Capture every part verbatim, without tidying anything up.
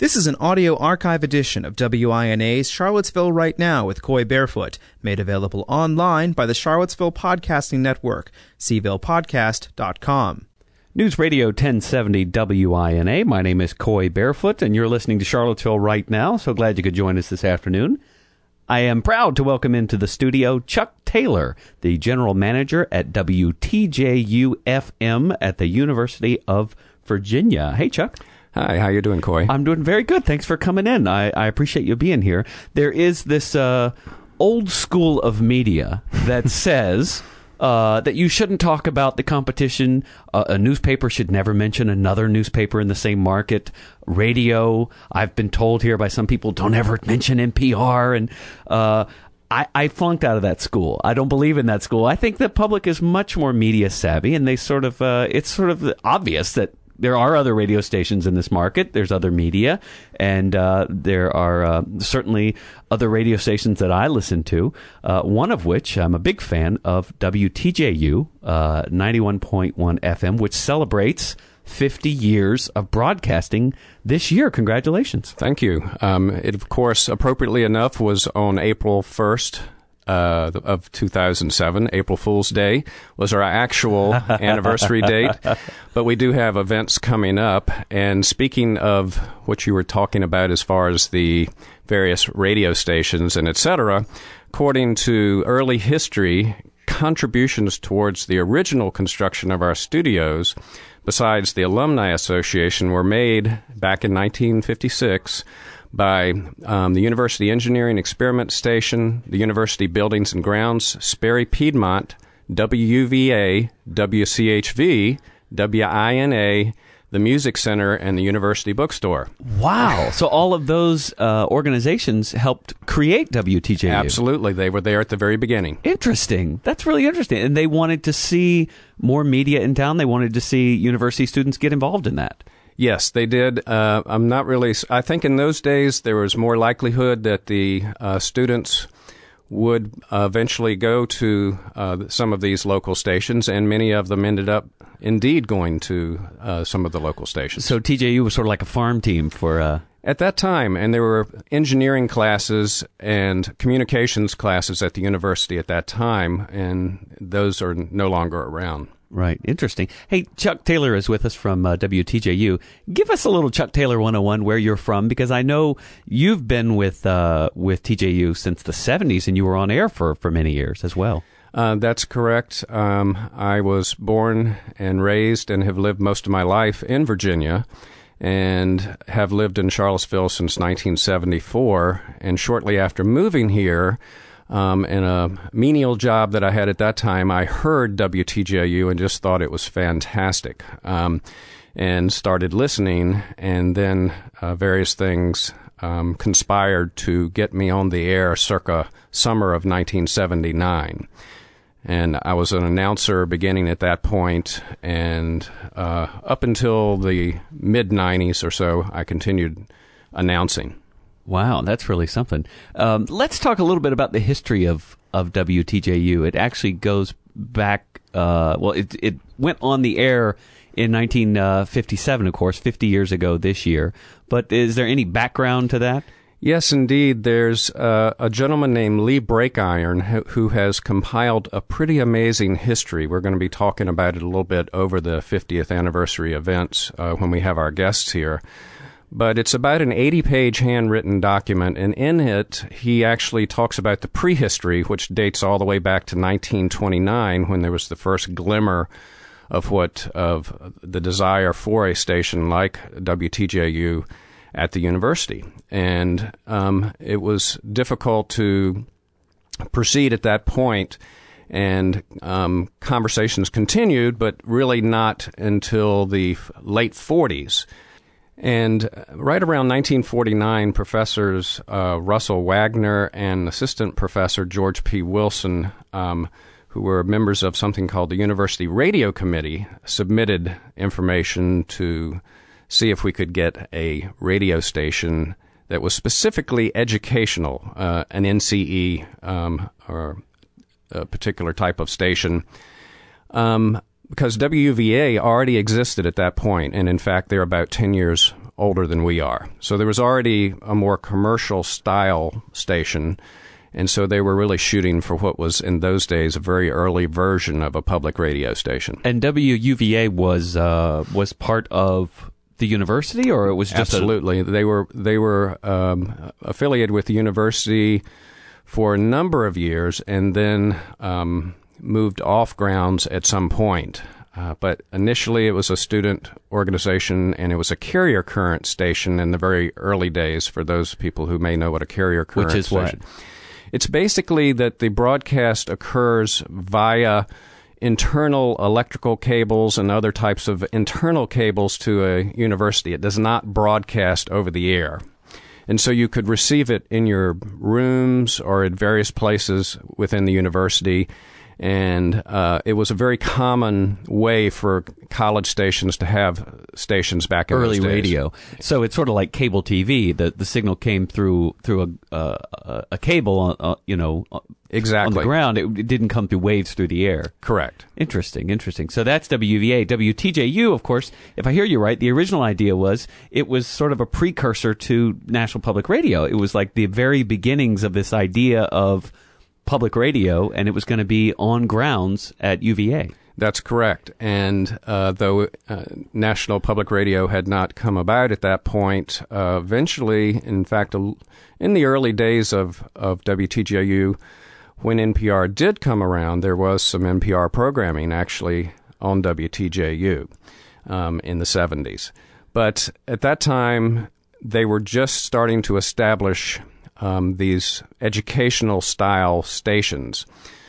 This is an audio archive edition of W I N A's Charlottesville Right Now with Coy Barefoot, made available online by the Charlottesville Podcasting Network, c ville podcast dot com. News Radio ten seventy W I N A. My name is Coy Barefoot, and you're listening to Charlottesville Right Now. So glad you could join us this afternoon. I am proud to welcome into the studio Chuck Taylor, the general manager at W T J U F M at the University of Virginia. Hey, Chuck. Hi, how you doing, Coy? I'm doing very good. Thanks for coming in. I, I appreciate you being here. There is this uh, old school of media that says uh, that you shouldn't talk about the competition. Uh, a newspaper should never mention another newspaper in the same market. Radio, I've been told here by some people, don't ever mention N P R. And uh, I, I flunked out of that school. I don't believe in that school. I think the public is much more media savvy, and they sort of uh, it's sort of obvious that there are other radio stations in this market. There's other media, and uh, there are uh, certainly other radio stations that I listen to, uh, one of which I'm a big fan of, W T J U, uh, ninety-one point one F M, which celebrates fifty years of broadcasting this year. Congratulations. Thank you. Um, it, of course, appropriately enough, was on April first. Uh, of two thousand seven. April Fool's Day was our actual anniversary date, but we do have events coming up. And speaking of what you were talking about as far as the various radio stations and et cetera, according to early history, contributions towards the original construction of our studios, besides the Alumni Association, were made back in nineteen fifty-six by um, the University Engineering Experiment Station, the University Buildings and Grounds, Sperry Piedmont, W U V A, W C H V, W I N A, the Music Center, and the University Bookstore. Wow. So all of those uh, organizations helped create W T J U. Absolutely. They were there at the very beginning. Interesting. That's really interesting. And they wanted to see more media in town. They wanted to see university students get involved in that. Yes, they did. Uh, I'm not really. I think in those days there was more likelihood that the uh, students would uh, eventually go to uh, some of these local stations, and many of them ended up indeed going to uh, some of the local stations. So T J U was sort of like a farm team for... Uh... At that time, and there were engineering classes and communications classes at the university at that time, and those are no longer around. Right. Interesting. Hey, Chuck Taylor is with us from uh, W T J U. Give us a little Chuck Taylor one oh one, where you're from, because I know you've been with uh, with T J U since the seventies, and you were on air for, for many years as well. Uh, that's correct. Um, I was born and raised and have lived most of my life in Virginia, and have lived in Charlottesville since nineteen seventy-four. And shortly after moving here, Um, in a menial job that I had at that time, I heard W T J U and just thought it was fantastic, um, and started listening, and then uh, various things um, conspired to get me on the air circa summer of nineteen seventy-nine. And I was an announcer beginning at that point, and uh, up until the mid-nineties or so, I continued announcing. Wow, that's really something. Um, let's talk a little bit about the history of, of W T J U. It actually goes back, uh, well, it it went on the air in nineteen fifty-seven, of course, fifty years ago this year. But is there any background to that? Yes, indeed. There's uh, a gentleman named Lee Breakiron who, who has compiled a pretty amazing history. We're going to be talking about it a little bit over the fiftieth anniversary events uh, when we have our guests here. But it's about an eighty-page handwritten document, and in it, he actually talks about the prehistory, which dates all the way back to nineteen twenty-nine, when there was the first glimmer of what of the desire for a station like W T J U at the university. And um, it was difficult to proceed at that point, and um, conversations continued, but really not until the late forties. And right around nineteen forty-nine, Professors uh, Russell Wagner and Assistant Professor George P. Wilson, um, who were members of something called the University Radio Committee, submitted information to see if we could get a radio station that was specifically educational, uh, an N C E um, or a particular type of station. Um, because W U V A already existed at that point, and in fact, they're about ten years older than we are. So there was already a more commercial style station, and so they were really shooting for what was in those days a very early version of a public radio station. And W U V A was uh, was part of the university, or it was just absolutely a... they were they were um, affiliated with the university for a number of years, and then um, moved off grounds at some point. Uh, but initially, it was a student organization, and it was a carrier current station in the very early days. For those people who may know what a carrier current Which is station, what? It's basically that the broadcast occurs via internal electrical cables and other types of internal cables to a university. It does not broadcast over the air. And so you could receive it in your rooms or at various places within the university. And uh, it was a very common way for college stations to have stations back in early those days. radio. So it's sort of like cable T V. The the signal came through through a uh, a cable, uh, you know, exactly on the ground. It, it didn't come through waves through the air. Correct. Interesting, interesting. So that's W U V A. W T J U, of course, if I hear you right, the original idea was it was sort of a precursor to National Public Radio. It was like the very beginnings of this idea of public radio, and it was going to be on grounds at U V A. That's correct. And uh, though uh, National Public Radio had not come about at that point, uh, eventually, in fact, in the early days of, of W T J U, when N P R did come around, there was some N P R programming actually on W T J U um, in the seventies. But at that time, they were just starting to establish Um, these educational-style stations.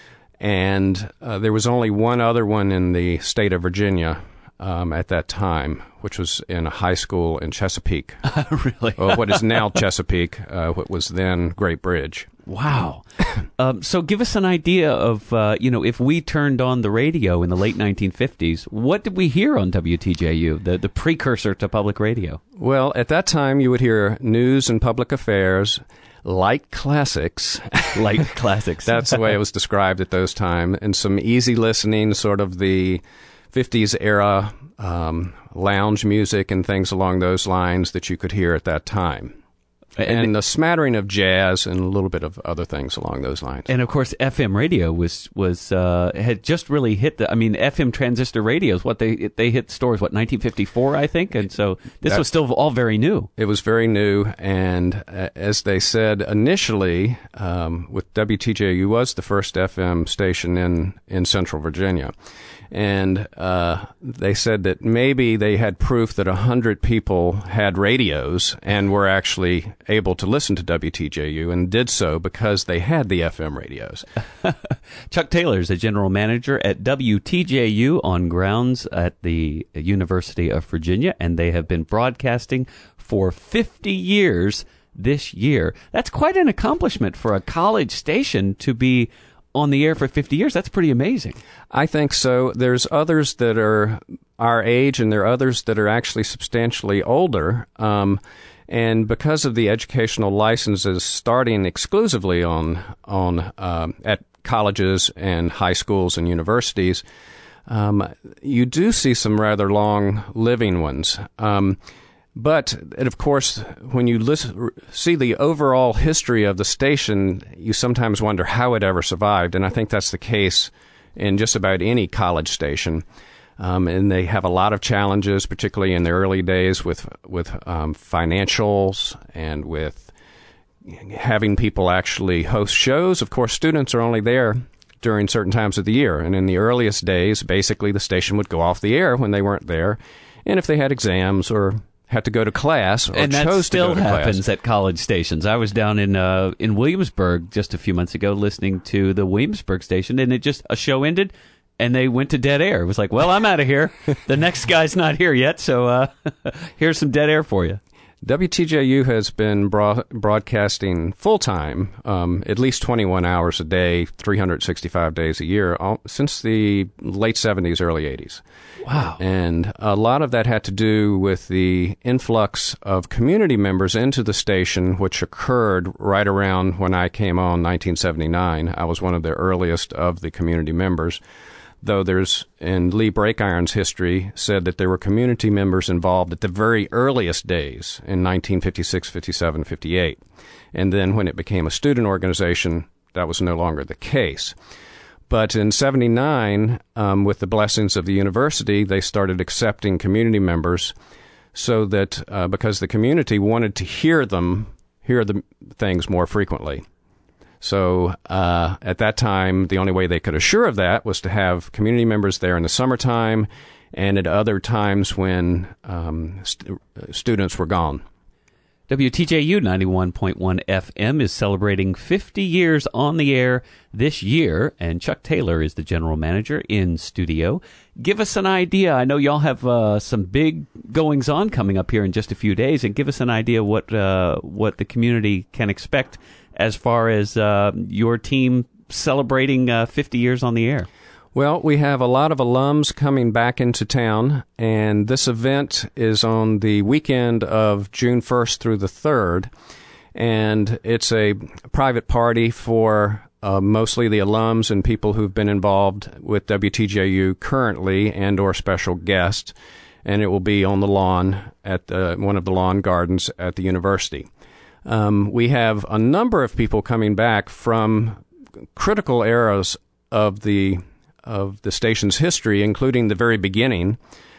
And uh, there was only one other one in the state of Virginia um, at that time, which was in a high school in Chesapeake. Really? Well, what is now Chesapeake, uh, what was then Great Bridge. Wow. um, so give us an idea of, uh, you know, if we turned on the radio in the late nineteen fifties, what did we hear on W T J U, the, the precursor to public radio? Well, at that time, you would hear news and public affairs, light classics. Light classics. That's the way it was described at those times. And some easy listening, sort of the fifties era um, lounge music and things along those lines that you could hear at that time. And, and a smattering of jazz and a little bit of other things along those lines. And of course, F M radio was was uh, had just really hit the. I mean, F M transistor radios. What they they hit stores what nineteen fifty-four, I think, and so this that, was still all very new. It was very new, and uh, as they said initially, um, with W T J U was the first F M station in in Central Virginia. And uh, they said that maybe they had proof that one hundred people had radios and were actually able to listen to W T J U and did so because they had the F M radios. Chuck Taylor is the general manager at W T J U on grounds at the University of Virginia, and they have been broadcasting for fifty years this year. That's quite an accomplishment for a college station to be on the air for fifty years. That's pretty amazing. I think so. There's others that are our age, and there are others that are actually substantially older. Um, and because of the educational licenses starting exclusively on on um, at colleges and high schools and universities, um, you do see some rather long living ones. Um, But, and of course, when you listen, see the overall history of the station, you sometimes wonder how it ever survived. And I think that's the case in just about any college station. Um, and they have a lot of challenges, particularly in the early days with, with um, financials and with having people actually host shows. Of course, students are only there during certain times of the year. And in the earliest days, basically the station would go off the air when they weren't there. And if they had exams or had to go to class or and that chose still to go to happens class. At college stations. I was down in uh, in Williamsburg just a few months ago listening to the Williamsburg station, and it just a show ended and they went to dead air. It was like, well, I'm out of here. The next guy's not here yet, so uh, here's some dead air for you. W T J U has been broad- broadcasting full-time, um, at least twenty-one hours a day, three hundred sixty-five days a year, all, since the late seventies, early eighties. Wow. And a lot of that had to do with the influx of community members into the station, which occurred right around when I came on, nineteen seventy-nine. I was one of the earliest of the community members. though there's, in Lee Breakiron's history, said that there were community members involved at the very earliest days in nineteen fifty-six, fifty-seven, fifty-eight. And then when it became a student organization, that was no longer the case. But in seventy-nine, um, with the blessings of the university, they started accepting community members so that, uh, because the community wanted to hear them, hear the things more frequently. So uh, at that time, the only way they could assure of that was to have community members there in the summertime and at other times when um, st- students were gone. W T J U ninety-one point one F M is celebrating fifty years on the air this year, and Chuck Taylor is the general manager in studio. Give us an idea. I know y'all have uh, some big goings-on coming up here in just a few days, and give us an idea what uh, what the community can expect as far as uh, your team celebrating uh, fifty years on the air. Well, we have a lot of alums coming back into town, and this event is on the weekend of June first through the third, and it's a private party for uh, mostly the alums and people who've been involved with W T J U currently and or special guests, and it will be on the lawn at the, one of the lawn gardens at the university. Um, we have a number of people coming back from critical eras of the of the station's history, including the very beginning.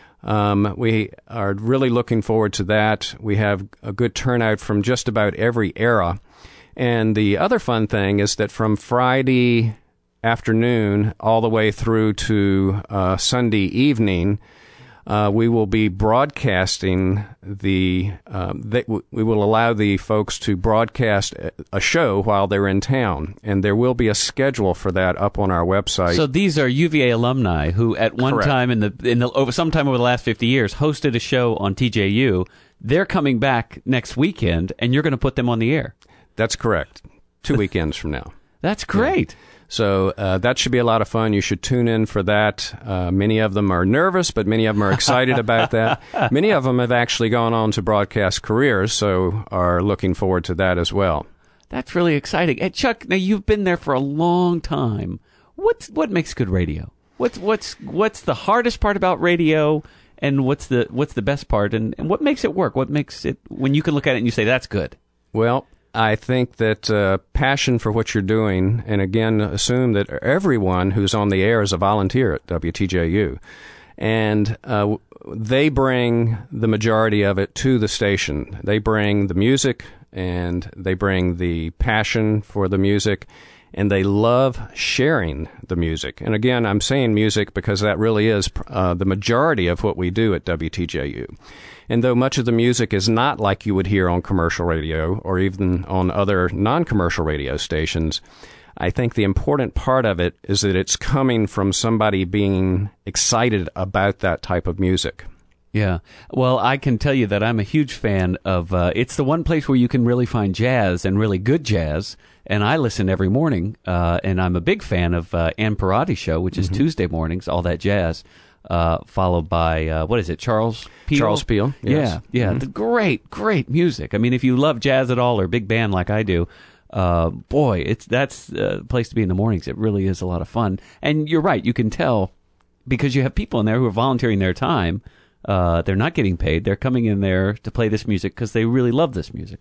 Um, we are really looking forward to that. We have a good turnout from just about every era. And the other fun thing is that from Friday afternoon all the way through to uh, Sunday evening, Uh, we will be broadcasting the, um, they, we will allow the folks to broadcast a show while they're in town, and there will be a schedule for that up on our website. So these are U V A alumni who at one Correct. time in the, in the, over sometime over the last fifty years hosted a show on T J U. They're coming back next weekend, and you're going to put them on the air. That's correct. Two weekends from now. That's great. Yeah. So uh, that should be a lot of fun. You should tune in for that. Uh, many of them are nervous, but many of them are excited about that. Many of them have actually gone on to broadcast careers, so are looking forward to that as well. That's really exciting. Hey, Chuck, now you've been there for a long time. What's what makes good radio? What's what's what's the hardest part about radio, and what's the what's the best part, and, and what makes it work? What makes it when you can look at it and you say that's good? Well, I think that uh, passion for what you're doing, and again, assume that everyone who's on the air is a volunteer at W T J U, and uh, they bring the majority of it to the station. They bring the music, and they bring the passion for the music, and they love sharing the music. And again, I'm saying music because that really is uh, the majority of what we do at W T J U. And though much of the music is not like you would hear on commercial radio or even on other non-commercial radio stations, I think the important part of it is that it's coming from somebody being excited about that type of music. Yeah. Well, I can tell you that I'm a huge fan of, uh, it's the one place where you can really find jazz and really good jazz. And I listen every morning, uh, and I'm a big fan of uh, Ann Parati's show, which is mm-hmm. Tuesday mornings, All That Jazz, uh, followed by, uh, what is it, Charles Peale? Charles Peale, yes. Yeah, yeah. Mm-hmm. The great, great music. I mean, if you love jazz at all or big band like I do, uh, boy, it's that's a place to be in the mornings. It really is a lot of fun. And you're right, you can tell because you have people in there who are volunteering their time. Uh, they're not getting paid. They're coming in there to play this music because they really love this music.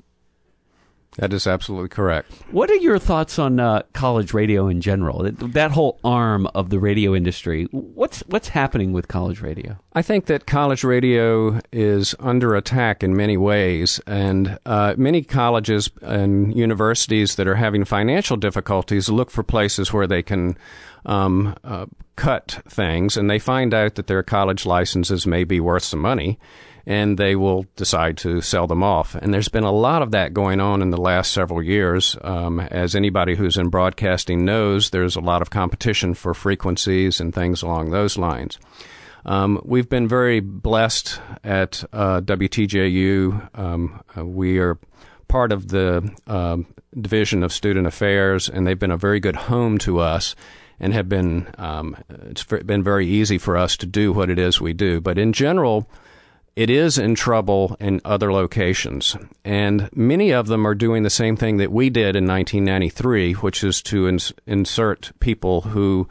That is absolutely correct. What are your thoughts on uh, college radio in general? That whole arm of the radio industry. What's what's happening with college radio? I think that college radio is under attack in many ways, and uh, many colleges and universities that are having financial difficulties look for places where they can um, uh, cut things, and they find out that their college licenses may be worth some money, and they will decide to sell them off. And there's been a lot of that going on in the last several years. Um, as anybody who's in broadcasting knows, there's a lot of competition for frequencies and things along those lines. Um, we've been very blessed at uh, W T J U. Um, uh, we are part of the uh, Division of Student Affairs, and they've been a very good home to us and have been, um, it's been very easy for us to do what it is we do. But in general, it is in trouble in other locations, and many of them are doing the same thing that we did in nineteen ninety-three, which is to ins- insert people who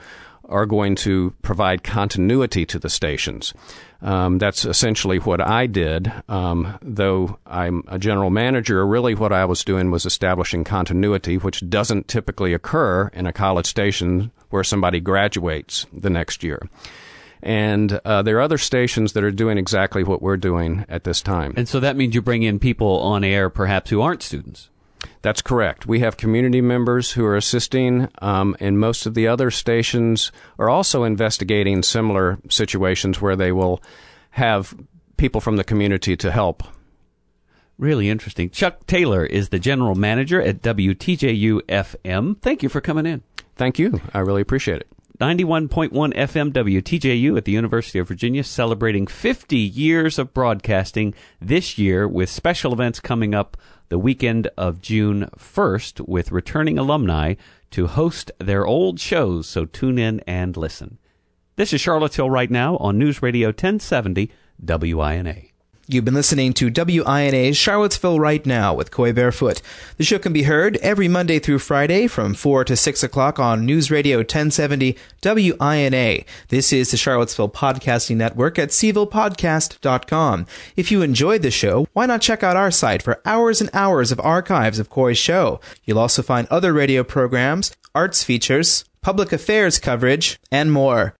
are going to provide continuity to the stations. Um, that's essentially what I did. Um, though I'm a general manager, really what I was doing was establishing continuity, which doesn't typically occur in a college station where somebody graduates the next year. And uh, there are other stations that are doing exactly what we're doing at this time. And so that means you bring in people on air perhaps who aren't students. That's correct. We have community members who are assisting, um, and most of the other stations are also investigating similar situations where they will have people from the community to help. Really interesting. Chuck Taylor is the general manager at W T J U F M. Thank you for coming in. Thank you. I really appreciate it. ninety-one point one F M W T J U at the University of Virginia, celebrating fifty years of broadcasting this year with special events coming up the weekend of June first with returning alumni to host their old shows, so tune in and listen. This is Charlottesville Right Now on News Radio ten seventy W I N A. You've been listening to W I N A's Charlottesville Right Now with Coy Barefoot. The show can be heard every Monday through Friday from four to six o'clock on News Radio ten seventy W I N A. This is the Charlottesville Podcasting Network at c ville podcast dot com. If you enjoyed the show, why not check out our site for hours and hours of archives of Coy's show? You'll also find other radio programs, arts features, public affairs coverage, and more.